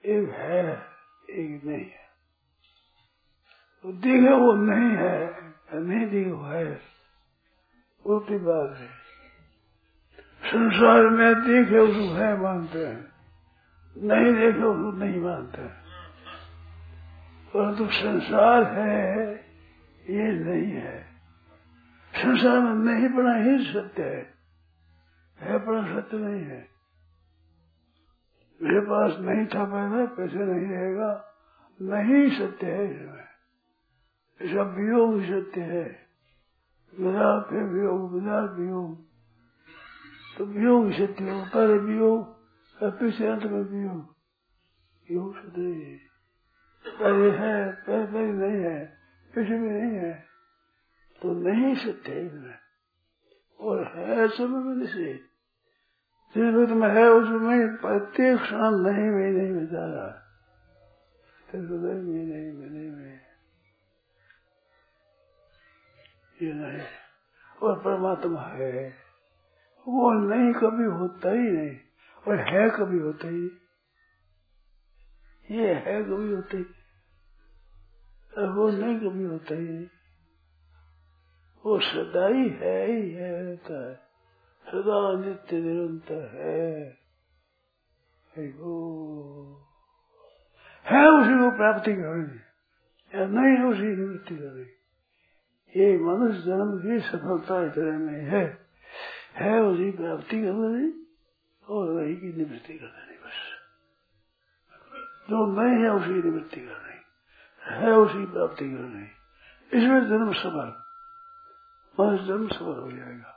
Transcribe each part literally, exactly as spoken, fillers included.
एक है एक नहीं है। तो दिखे वो नहीं है, नहीं दिखे वो है, उल्टी बात है। संसार में देखे उसको है मानते हैं, नहीं देखे उसको नहीं मानते हैं। परंतु संसार है ये नहीं है। संसार में नहीं पड़ा ही सत्य है, है पड़ा सत्य नहीं है। मेरे पास नहीं था पहले, पैसे नहीं रहेगा, नहीं सत्य है इसमें। ऐसा वियोग सत्य है, विराट है वियोग, विराट वियोग। तो वियोग सत्य हो, पहले वियोग पीछे अंत में वियोग, योग सत्य है। पहले है पहले पहले नहीं है, पीछे भी नहीं है, तो नहीं सत्य है इसमें। और है सब में से जिस में है उसमें प्रत्येक क्षण नहीं में नहीं बचा रहा, हृदय में नहीं में नहीं में ये नहीं। और परमात्मा है, वो नहीं कभी होता ही नहीं, और है कभी होता ही, ये है कभी होता ही, और वो नहीं कभी होता ही नहीं। वो सदा ही है ही है रहता है, सदा नित्य निरंतर है, है उसी को प्राप्ति करनी, या नहीं है उसी की निवृत्ति करनी। ये मनुष्य जन्म की सफलता इतने में है, है उसी प्राप्ति करनी और वही की निवृत्ति करनी। बस जो नहीं है उसी की निवृत्ति करनी, है उसी प्राप्ति करनी। इसमें जन्म सफल, मनुष्य जन्म सफल हो जाएगा।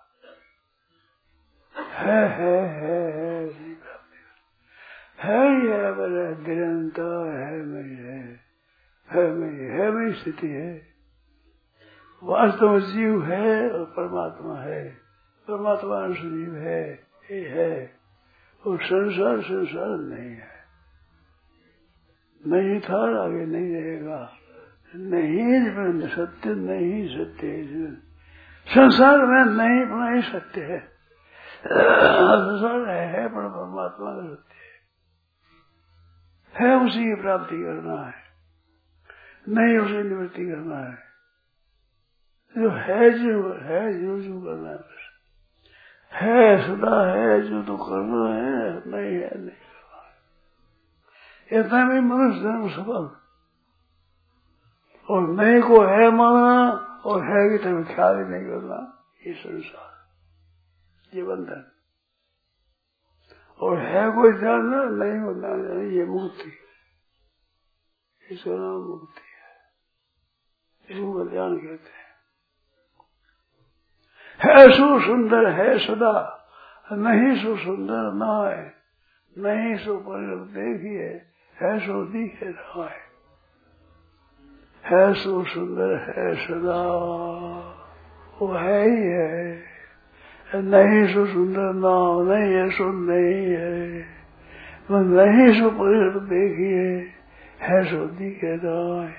है है है है उसी प्राप्ति है ही है, बड़ा निरंतर है मेरी है, है मेरी है मेरी स्थिति है। वास्तव में जीव है और परमात्मा है, परमात्मा जीव है, ये है। और संसार संसार नहीं है, नहीं था आगे नहीं रहेगा, नहीं सत्य नहीं सत्य। संसार में नहीं बना ही सत्य है, संसार है पर परमात्मा का सत्य है, है उसी की प्राप्ति करना है, नहीं उसे निवृत्ति करना है। जो है जो है जो जो करना है, बस है सदा है जो तो करना है, नहीं है नहीं करना है। इतना में मनुष्य जन्म सफल। और नहीं को है मानना और है कि तभी ख्याल ही नहीं करना, ये संसार, ये बंधन। और है कोई जानना, नहीं को जानना, ये मुक्ति, इसका नाम मुक्ति है, इसको ध्यान कहते हैं। है सो सुंदर है सदा, नहीं सो सुंदर ना है, नहीं सो पर देखिए, है सो दिखे रहा है। है सो सुंदर है सदा, वो है ही है, नहीं सो सुंदर ना, नहीं है सो नहीं है, नहीं सो पर देखिए, है सो दिखे रहा है।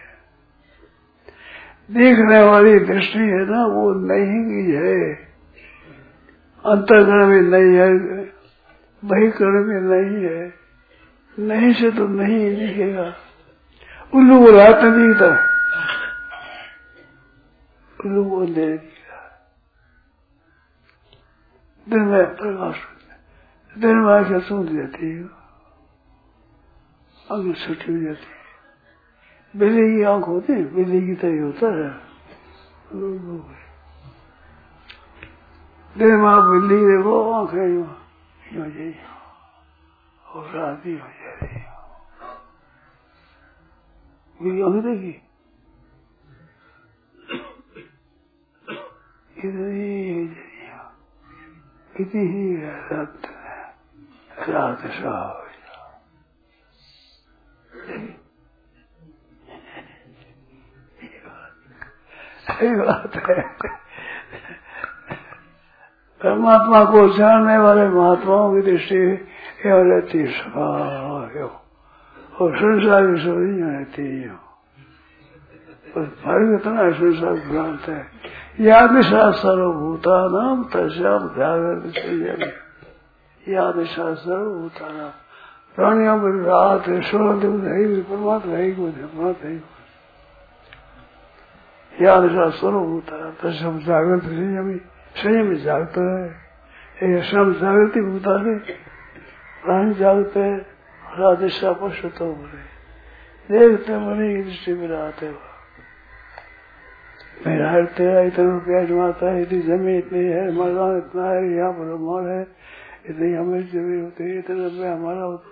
देखने वाली दृष्टि है ना, वो नहीं की है, अंतःकरण में नहीं है, बहिकरण में नहीं है, नहीं से तो नहीं दिखेगा। उल्लू को रात नहीं दिखता, उल्लू को अंधेरे दिखता, दिन में प्रकाश, दिन में आंखें सूझ जाती है, आंखें छुट्टी हो जाती है। बिल्ली की आंख होती है, बिल्ली की तरह होता है, दिन में आप बिल्ली देखो, आंखें हो जाएगी और रात भी हो जाएगी। मेरी आंखें देखी कितनी कितनी ही रात रात सा हो सही बात है। परमात्मा को जानने वाले महात्माओं की दृष्टि यह रहती है, और संसार की सोई रहती है। और फर्क इतना है, संसार भ्रांत है। याद निशा सर्वभूता नाम तस्याम जागृत याद निशा सर्वभूता नाम, प्राणियों में रात है, सोलह दिन नहीं, परमात्मा है ही कोई, परमात्मा है ही कोई। या निशा स्वरूप होता है, तो सब जागृत संयमी संयमी जागता है, ये सब जागृति होता है, प्राणी जागते है, रात दिशा पश्चित हो रहे, देखते मनी की दृष्टि में रहते हो। मेरा हर तेरा इतना रुपया जमाता है, इतनी जमीन इतनी है, मकान इतना है, यहाँ पर माल है, इतनी हमें जमीन होती है, इतना रुपया हमारा होता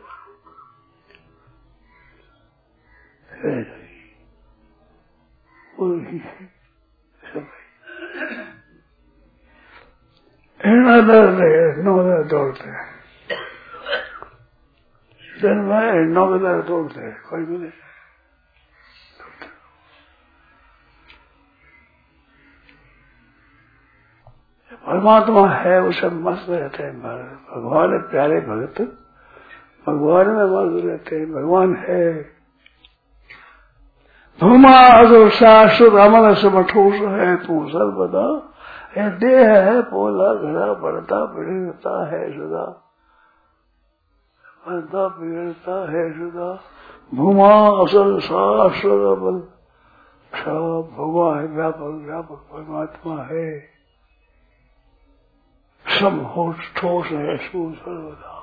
है। नौ हजार दौड़ते हैं, दिन में नौ हजार दौड़ते हैं, कोई भी नहीं। परमात्मा है, वो सब मस्त रहते हैं। भगवान है, प्यारे भगत भगवान में मस्त रहते हैं। भगवान है भूमा अजो शाश्वत अमल सब ठोस है तू सर्वदा, ये देह है पोला घड़ा बढ़ता बिगड़ता है सदा, बढ़ता बिगड़ता है सदा। भूमा असल शाश्वत अमल सब भगवान है, व्यापक व्यापक परमात्मा है, सब हो ठोस है सू सर्वदा।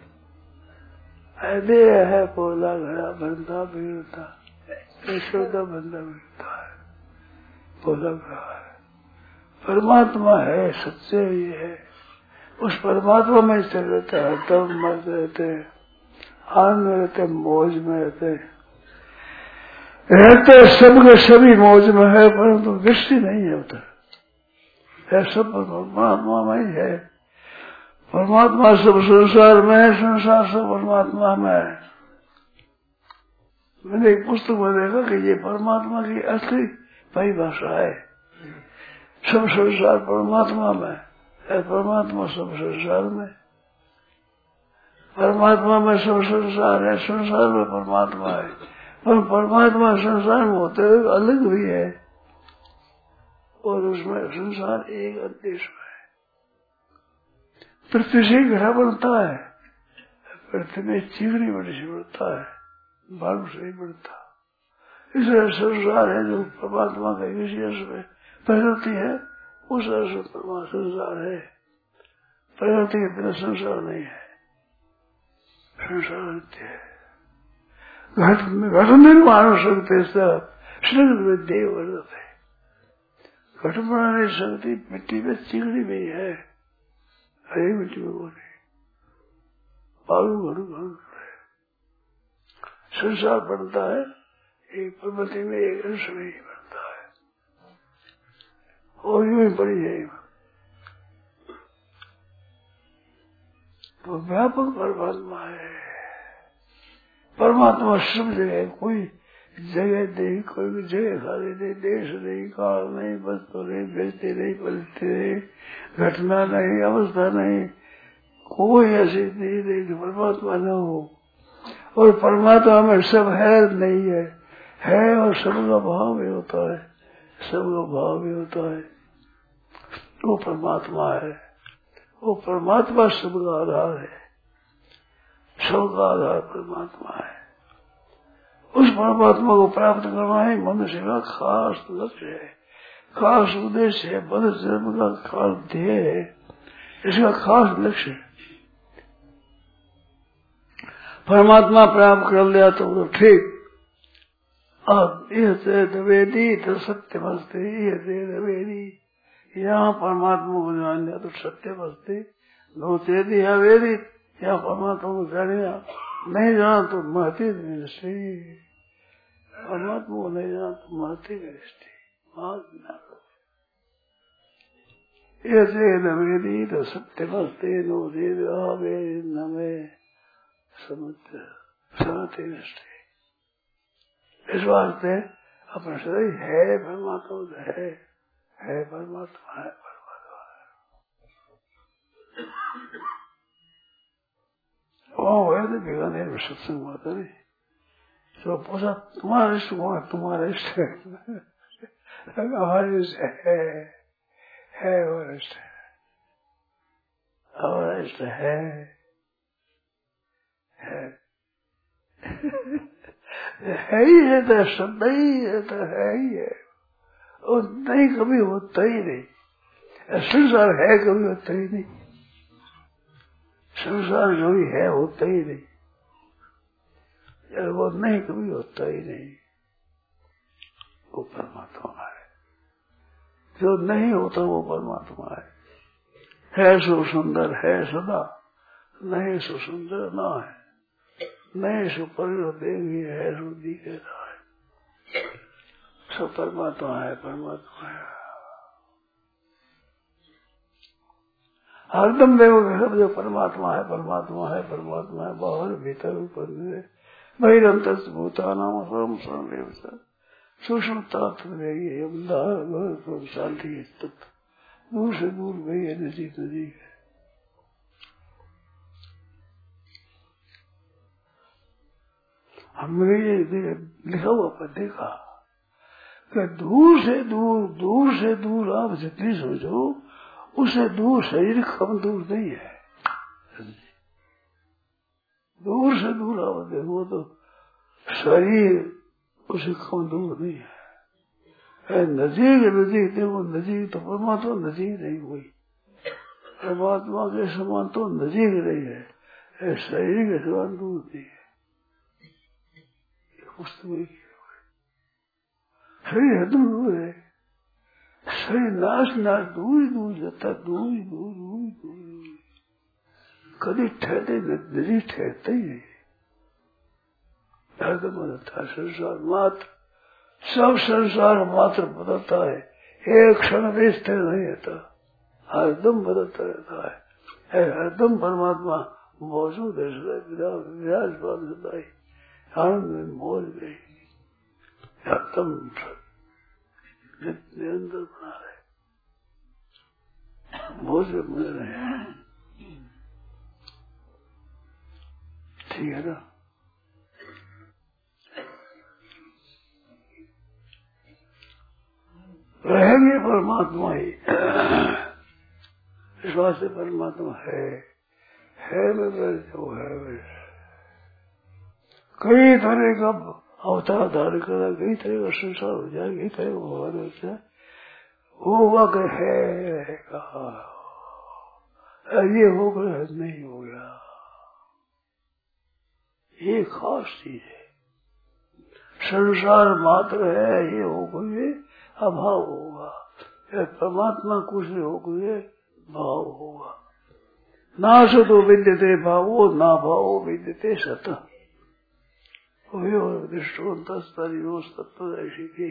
देह है पोला घड़ा बढ़ता बिगड़ता यशोदा बंदा मिलता है, बोला रहा है। परमात्मा है, सच्चे ये है, उस परमात्मा में चल रहते हैं, हरदम मस्त रहते हैं, आनंद में रहते, मौज में रहते रहते सबके सभी मौज में है, परंतु दृष्टि नहीं है उधर, है सब परमात्मा में ही है। परमात्मा सब संसार में है, संसार सब परमात्मा में है। मैंने एक पुस्तक में देखा कि ये परमात्मा की असली परिभाषा है, सब संसार परमात्मा में है, परमात्मा सब संसार में, परमात्मा में सब संसार है, संसार में परमात्मा है, पर परमात्मा संसार में होते हुए अलग भी है, और उसमें संसार एक अदेश में है। पृथ्वी से घड़ा बनता है, पृथ्वी में चिकनी बड़ी सी बढ़ता है, बालू से ही बढ़ता। इसलिए संसार है जो परमात्मा का विशेष में प्रकृति है, उस तरह परमात्मा संसार है, प्रकृति के बिना संसार नहीं है, संसार नित्य है। घट में घट निर्माण हो सकते सब में देव वर्त है, घट बनाने सकती मिट्टी में चिकनी में है, हरी मिट्टी में बोले बालू घड़ू घड़ू संसार बनता है, एक प्रकृति में एक अंश में ही बनता है, और यूं ही बड़ी है। तो व्यापक परमात्मा है, परमात्मा सब जगह, कोई जगह नहीं, कोई भी जगह खाली नहीं, देश नहीं, काल नहीं, वस्तु नहीं, व्यक्ति नहीं, परिस्थिति नहीं, घटना नहीं, अवस्था नहीं, कोई ऐसी नहीं नहीं जो परमात्मा न हो। और परमात्मा में सब है नहीं है, है और सबका भाव भी होता है, सबका भाव भी होता है, वो परमात्मा है। वो परमात्मा सबका आधार है, सबका आधार परमात्मा है। उस परमात्मा को प्राप्त करना ही मनुष्य का खास लक्ष्य है, खास उद्देश्य है, मनुष्य जन्म का खास ध्येय है, इसका खास लक्ष्य है। परमात्मा प्राप्त कर लिया तो ठीक, अब यह से दवेदी तो सत्य बसते, यह से दवेदी, यहाँ परमात्मा को जान लिया तो सत्य बसते, दो से दिया वेदी, यहाँ परमात्मा को जान लिया, नहीं जाना तो महती दृष्टि, परमात्मा को नहीं जाना तो महती दृष्टि, यह से दवेदी तो सत्य बसते, दो से दिया वेदी नमे समुद्र सहते दृष्टि। इस वास्ते अपना शरीर है परमात्मा है, है परमात्मा है, परमात्मा है। वो है तो बिगाने में सत्संग होता नहीं, तो पूछा तुम्हारा इष्ट कौन है, तुम्हारा इष्ट है, हमारा इष्ट है, है हमारा इष्ट है, हमारा इष्ट है, है है ही है तो सब नहीं है तो है ही है, और नहीं कभी होता ही नहीं। संसार है कभी होता ही नहीं, संसार जो भी है होता ही नहीं, वो नहीं कभी होता ही नहीं। वो परमात्मा है, जो नहीं होता वो परमात्मा है। है सो सुंदर है सदा, नहीं सो सुंदर ना है, नहीं सो पर देवी है सो दिखे ना है। सब परमात्मा है, परमात्मा है। हरदम देखोगे सब जो परमात्मा है, परमात्मा है, परमात्मा है, बाहर भीतर ऊपर बहिरंत भूतानाम सर्वम सर्वमेव सूक्ष्म तत्व शांति तत्व, दूर से दूर गई है, नजीक नजीक है। हमने ये लिखा हुआ पर देखा कि दूर से दूर, दूर से दूर आप जितनी सोचो उससे दूर शरीर कम दूर नहीं है। दूर से दूर आप देखो तो शरीर उससे कम दूर नहीं है। नजीक नजीक देखो, नजीक तो परमात्मा नजीक नहीं हुई, परमात्मा के समान तो नजीक नहीं है, शरीर के समान दूर नहीं है। शरीर हरदम दूर है, शरीर नाश नाश दूर ही दूर जाता है, दूर ही दूर दूर ही दूर, कभी ठहरते नजीक ठहरते ही नहीं। हरदम बदलता है संसार मात्र, सब संसार मात्र बदलता है, एक क्षण भी स्थिर नहीं रहता, हरदम बदलता रहता है। हरदम परमात्मा मौजूद है, विराजमान सदा ही आनंद में मौज में हरदम निरंतर बना रहे, मौज में बने रहे। ठीक है ना? रहेंगे परमात्मा ही, इस वास्ते परमात्मा है, है में जो है वैसे कई तरह का अवतार धारण करा, कई तरह का संसार हो जाए, कई तरह का भगवान हो जाए, होगा कि है कहा, ये हो गया नहीं हो गया, ये खास चीज है। संसार मात्र है, ये हो गए अभाव होगा, परमात्मा कुछ नहीं हो गए भाव होगा। ना सतो विद्यते भावो ना भावो विद्यते सत, ऐसी की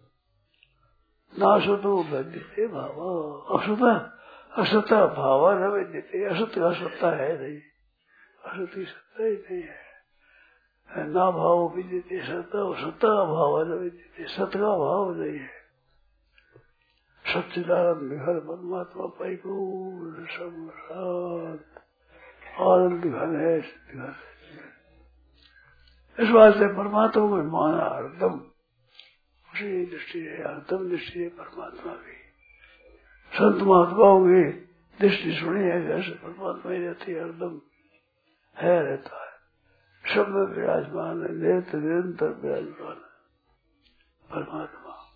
ना सतो विद्यते भाव, असत असत भाव न विद्यते, असत का सत्ता है नहीं, असत की सत्ता ही नहीं है। ना भाव विद्यते सत, सत्ता भाव न विद्यते, सत का भाव नहीं है। सच्चिदानंद घर परमात्मा पाई को आनंद घर है, घर। इस वास्ते परमात्मा में माना हरदम उसी दृष्टि है, हरदम दृष्टि है परमात्मा की। संत महात्माओं की दृष्टि सुनी है, जैसे परमात्मा ही रहती है, हरदम है, रहता है, सब में विराजमान है, निरंतर निरंतर विराजमान है परमात्मा।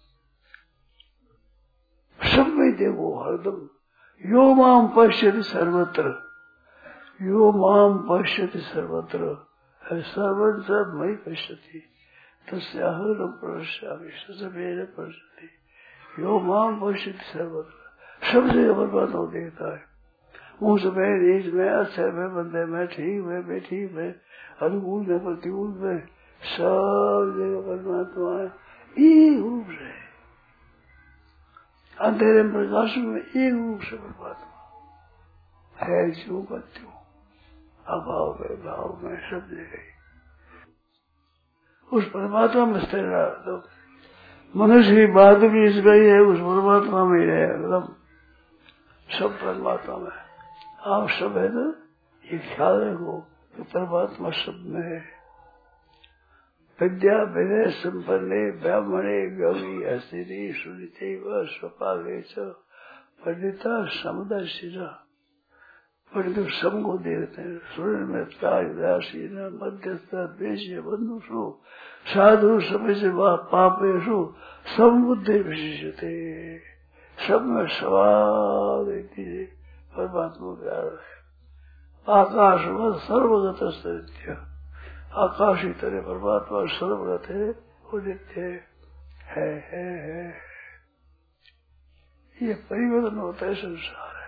सब में देखो हरदम, यो माम पश्यति सर्वत्र, यो माम पश्यति सर्वत्र, सर्वं सब मई पश्यति, तस्याहं पश्यामि समेन पश्यति। यो माम पश्यति सर्वत्र, सब जगह परमात्मा देखता है, ऊंच में नीच में, अच्छे में बंदे में, ठीक में बेठीक में, अनुकूल में प्रतिकूल में, सब जगह परमात्मा है, एक रूप से अंधेरे में प्रकाश में एक रूप से परमात्मा है, जो का त्यों, अभाव में भाव में सब जगह उस परमात्मा में स्थिर रहा। तो मनुष्य की बात भी इस गई है, उस परमात्मा में ही रहे एकदम, सब परमात्मा में। आप सब है ना, ये ख्याल रखो कि परमात्मा सब में है। विद्या विनय संपन्ने ब्राह्मणे गौरी अस्थिति सुनीते व स्वपाले च पंडिता समुदर्शिता, परंतु सबको देखते हैं। सूर्य में त्याग दासी न मध्यस्थ देश बंधुषु साधु समय से पापेशु सब बुद्धि विशेषते। सब में सवाल परमात्मा प्यार है। आकाश में सर्वगत सत्य, आकाश की तरह परमात्मा सर्वगत है, वो नित्य है, है, है। ये परिवर्तन होता है, संसार है।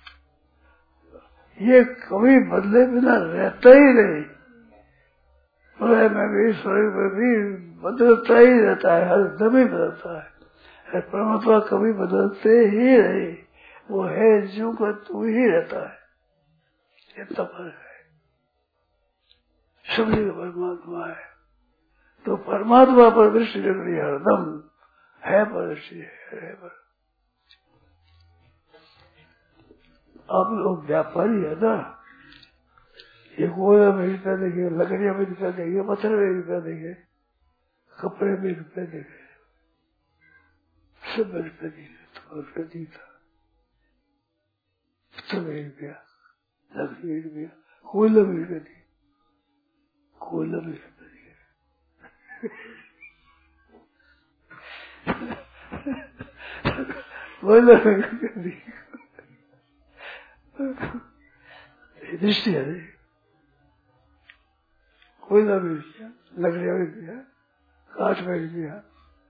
ये कभी बदले बिना रहता ही नहीं। प्रलय में भी स्वर्ग में भी बदलता ही रहता है, हर दम ही बदलता है। परमात्मा कभी बदलते ही नहीं, वो है जो का तू ही रहता है। ये तपन है, सब जगह परमात्मा है। तो परमात्मा पर दृष्टि रखनी हरदम है, पर दृष्टि है पर। आप लोग व्यापारी है ना, ये गोला में रुपया देंगे, लकड़िया में रुपया देंगे, पत्थर में रुपया देंगे, कपड़े में रुपया देंगे, सब में रुपया देंगे। तो रुपया दीता पत्थर में रुपया, लकड़ी में रुपया, कोयला में रुपया दी, कोयला में रुपया देंगे, कोयला में रुपया दी। दृष्टि है, कोयला भी रुपया, लकड़िया भी रुपया, काठ में रुपया,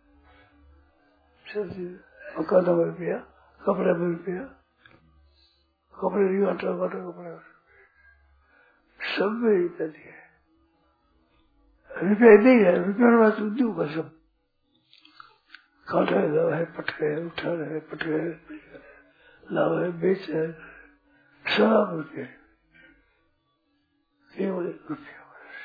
सब चीज, मकान में रुपया, कपड़े में रुपया, कपड़े नहीं आटा वाटा कपड़े सब में रुपया दिया। रुपया नहीं है, रुपया बात उद्योग का सब काटा है, पटके है, उठा है, पटके है, लाभ है, बेच है, सब रुपये, केवल रुपया।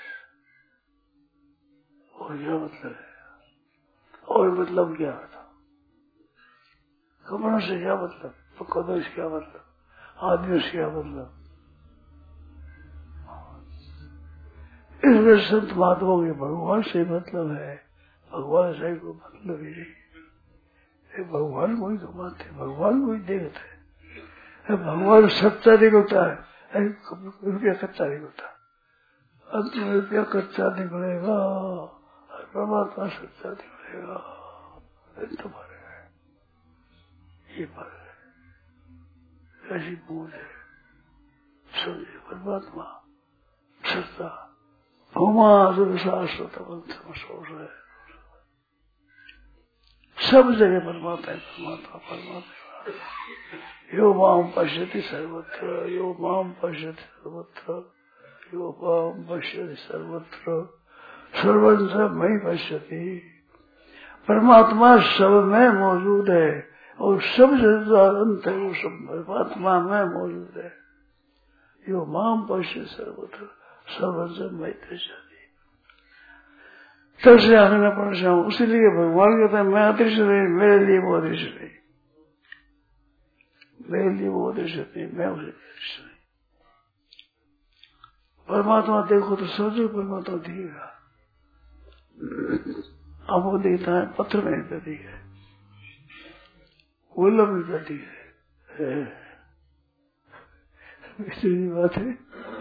और क्या मतलब है? और मतलब क्या था? कपड़ों से क्या मतलब? पकड़ों से क्या मतलब? आदमियों से क्या मतलब? इसमें संत महात्मा के भगवान से मतलब है, भगवान से कोई मतलब ही नहीं। भगवान को ही तो मानते, भगवान को ही देखते है। भगवान सच्चा नहीं होता है, रुपया कच्चा नहीं होता। अंत में रुपया कच्चा निकलेगा, परमात्मा सच्चा निकलेगा। तो पर है, ये पर है, ऐसी पूज है। समझे परमात्मा सच्चा भौमा शाश्वत है। सब जगह परमात्मा है, परमात्मा परमात्मा। यो माम पश्यति सर्वत्र, यो माम पश्यति सर्वत्र, यो माम पश्यति सर्वत्र, सर्वत्र सब में पश्यति। परमात्मा सब में मौजूद है और सब से अंत है, वो सब परमात्मा में मौजूद है। यो माम पश्यति सर्वत्र, सर्वत्र में पश्यति। सबसे आगे मैं पढ़ जाऊं, उसीलिए भगवान कहता है मैं अदृश्य नहीं, मेरे लिए वो अदृश्य नहीं, मेरे लिए वो अदृश्य नहीं, मैं उसे अदृश्य नहीं। परमात्मा देखो तो सोचो परमात्मा दिखेगा। अब वो देखता है पत्थर में प्रतीक है, कोयला में प्रतीक है, इसी बात है।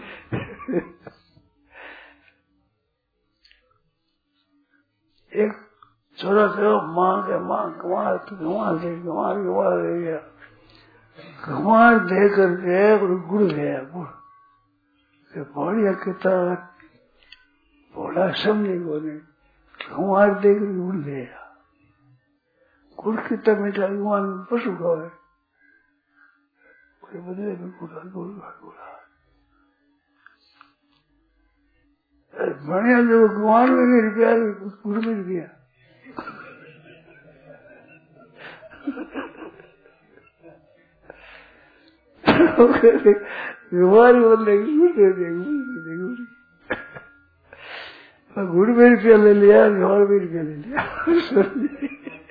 एक छोरा कहो माँ के माँ गंवार गंवार दे गंवार गंवार दे गया, गंवार दे करके गुड़ गया, गुड़ बढ़िया कितना बड़ा समझे बोले, गंवार दे कर गुड़ गया। गुड़ कितना मीठा गंवार पशु का है, कोई बदले में गुड़ा गुड़ा गुड़ा बढ़िया जो गंवार में भी रुपया गुड़ में रुपया। गंवार बोलने गुड़ दे दे गुड़ गुड़ में रुपया ले लिया, गंवार में रुपया ले लिया।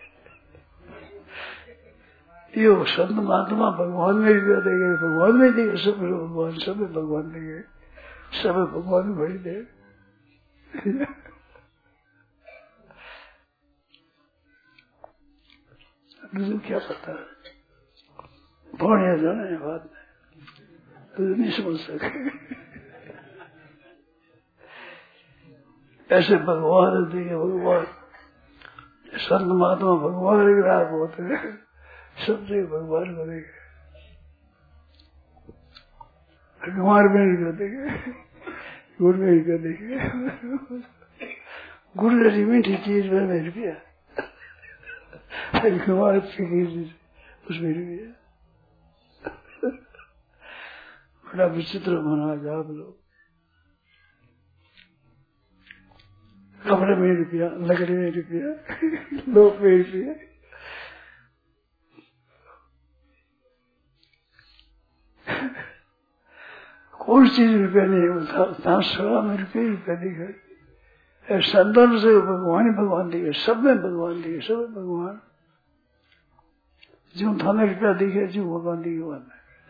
यो संत महात्मा भगवान में रुपया देंगे, भगवान में देंगे, सब भगवान सब भगवान देंगे, सब भगवान भरी दे। क्या पता है, बढ़िया जाने बात नहीं। तो नहीं समझ सके। ऐसे भगवान देखे भगवान संत महात्मा भगवान के राह होते हैं, सब देख भगवान को देखे, कुमार में कर देखे, गुड़ में कर देखे, गुड़ जैसी मीठी चीज में मेरे पिया, कुमार उसमें रुपया। बड़ा विचित्र बना जा आप लोग, कपड़े में रुपया, लकड़ी में रुपया, लोग में रुपया, कोई चीज रुपया नहीं होता, सवा में रुपये रुपया दिखा। संतन से भगवान ही भगवान दिखे, सब में भगवान दिखे, सब में भगवान। जो थाने रुपया दिखे, जो भगवान दिखे भगवान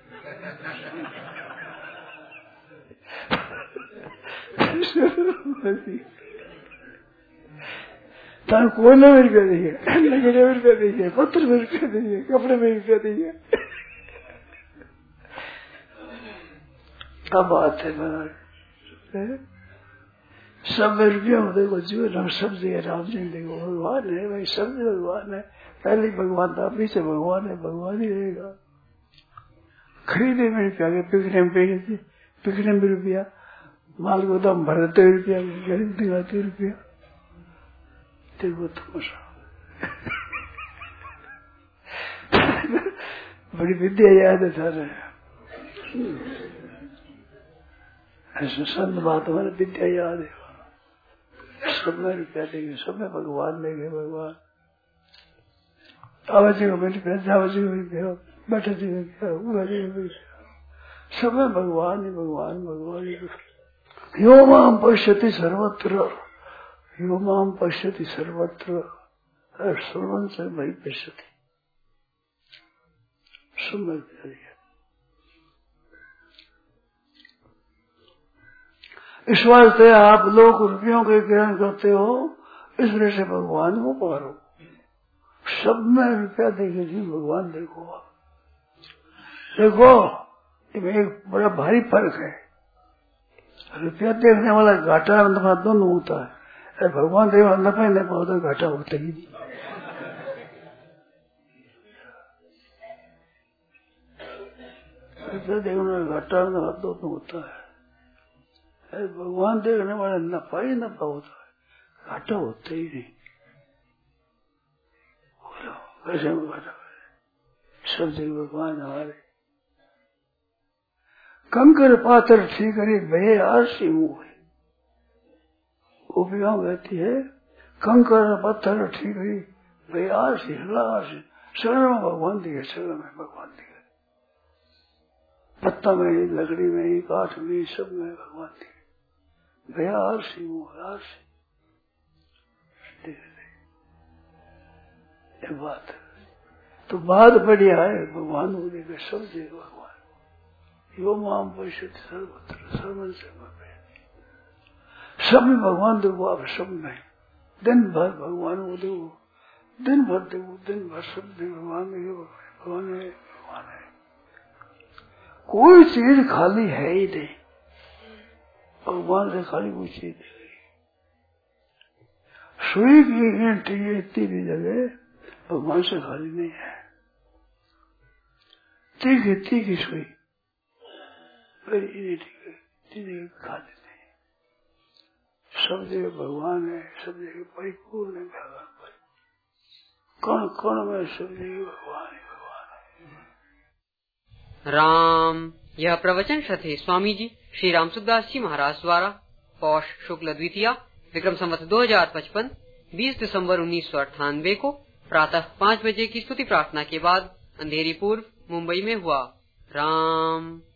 तार कोयले में रुपया दिखे, लकड़ी में रुपया दिखे, पत्थर में रुपया दिखे, कपड़े में रुपया दिखे। क्या बात है महाराज, सब में रुपया देखो जीवन सब जगह राम जी देखो भगवान है भाई, सब भगवान है। पहले भगवान था, पीछे भगवान है, भगवान ही रहेगा। खरीदे में रुपया, पिकने में पिकने में रुपया, माल को दम भरते रुपया, गरीब दिखाते रुपया। देखो तमाशा बड़ी विद्या याद है सारे। ऐसे संत महात्मा ने विद्या याद है, सब में रुपया देंगे, सब में भगवान देंगे, भगवान आवाजी को मिल गया, जावाजी को मिल गया, बैठे जी मिल गया, उगा जी मिल गया, सब में भगवान ही भगवान, भगवान ही। यो माम पश्यति सर्वत्र, यो माम पश्यति सर्वत्र, सर्वन से वही पश्यति, सब में दिया। इस वास्ते आप लोग रुपयों के ग्रहण करते हो, इस वजह से भगवान को पारो। सब में रुपया देखे जी भगवान देखो। देखो इसमें एक बड़ा भारी फर्क है, रुपया देखने वाला घाटा नफा दोनों होता है, भगवान देखने वाला नफा ही नफा होता है, घाटा होता ही नहीं। रुपया देखने वाला घाटा नफा दोनों होता है, भगवान देखने वाला नफा ही नफा होता है, घाटा होता ही नहीं। बोलो कैसे घाटा, सब जगह भगवान हमारे। कंकर पात्र ठीक है भय आरसी मुँह, उपयोग कहती है कंकर पत्थर ठीक है भय आरसी हलासी, सगल में भगवान दिखे, सगल में भगवान दिखे, पत्ता में ही, लकड़ी में ही, काठ में ही, सब में भगवान दिखे। भैया आरसी मुँह आरसी, ये बात है। तो बात बढ़िया है, भगवान को देखे सब जगह भगवान। यो माम पश्यति सर्वत्र, सर्वन से सब में भगवान देखो, आप सब में दिन भर भगवान को देखो, दिन भर देखो, दिन भर सब देखो भगवान देखो, भगवान है, भगवान है। कोई चीज खाली है ही नहीं, भगवान से खाली कोई चीज नहीं। सुई की घंटी इतनी भी जगह भगवान से खाली नहीं है। तीखी तीखी सुई खाली नहीं, सब जगह भगवान है, सब जगह परिपूर्ण है भगवान पर, कौन कौन में सब जगह भगवान है, भगवान है। राम। यह प्रवचन थे स्वामी जी श्री राम सुखदास जी महाराज द्वारा पौष शुक्ल द्वितीया विक्रम संवत दो हजार पचपन बीस दिसंबर उन्नीस सौ अट्ठानवे को प्रातः पाँच बजे की स्तुति प्रार्थना के बाद अंधेरी पूर्व मुंबई में हुआ। राम।